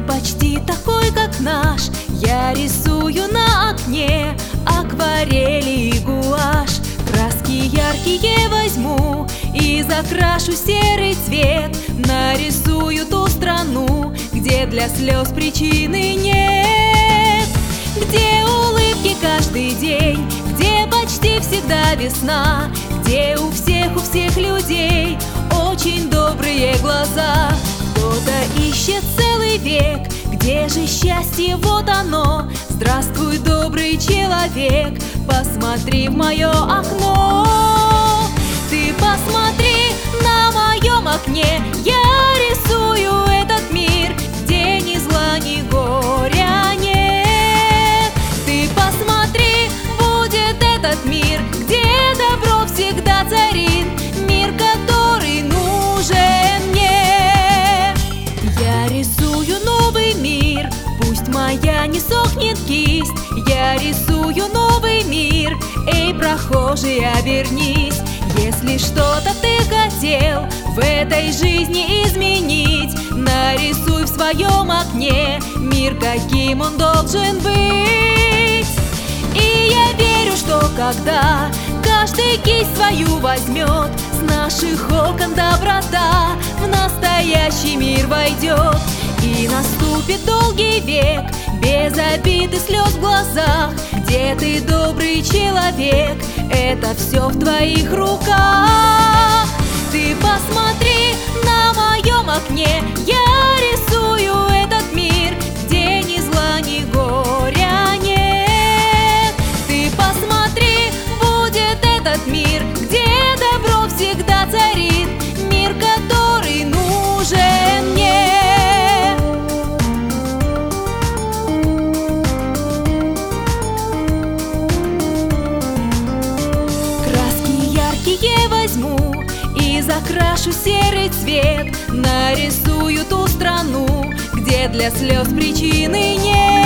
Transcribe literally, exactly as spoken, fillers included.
почти такой, как наш. Я рисую на окне акварели и гуашь. Краски яркие возьму и закрашу серый цвет. Нарисую ту страну, где для слез причины нет. Где улыбки каждый день, где почти всегда весна, где у всех, у всех людей очень добрые глаза. Кто-то ищет целый век, где же счастье, вот оно. Здравствуй, добрый человек, посмотри в мое окно. Ты посмотри, на моем окне я рисую этот мир, где ни зла, ни горя нет. Ты посмотри, будет этот мир, где добро всегда царит, мир, который нужен мне. Я рисую новый мир, пусть моя не сохнет кисть. Я рисую новый мир, эй, прохожий, обернись. Если что-то ты хотел в этой жизни изменить, нарисуй в своем окне мир, каким он должен быть. И я верю, что когда каждый кисть свою возьмет, с наших окон доброта в настоящий мир войдет. И наступит долгий век, без обид и слез в глазах, где ты добрый человек, это все в твоих руках. Ты посмотри, на моем окне я рисую этот мир, где ни зла, ни горя нет. Ты посмотри, будет этот мир, где добро всегда царит, мир, который нужен мне. Возьму и закрашу серый цвет. Нарисую ту страну, где для слез причины нет.